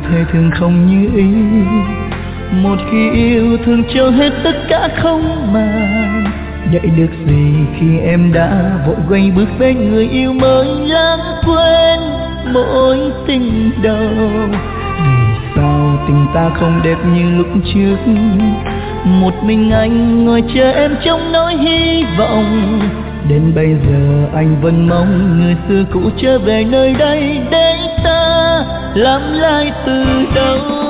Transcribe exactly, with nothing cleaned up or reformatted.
thề thường không như ý. Một khi yêu thương cho hết tất cả không màng. Dạy được gì khi em đã vội quay bước bên người yêu mới, lãng quên mối tình đầu. Vì sao tình ta không đẹp như lúc trước? Một mình anh ngồi chờ em trong nỗi hy vọng. Đến bây giờ anh vẫn mong người xưa cũ trở về nơi đây để ta làm lại từ đầu.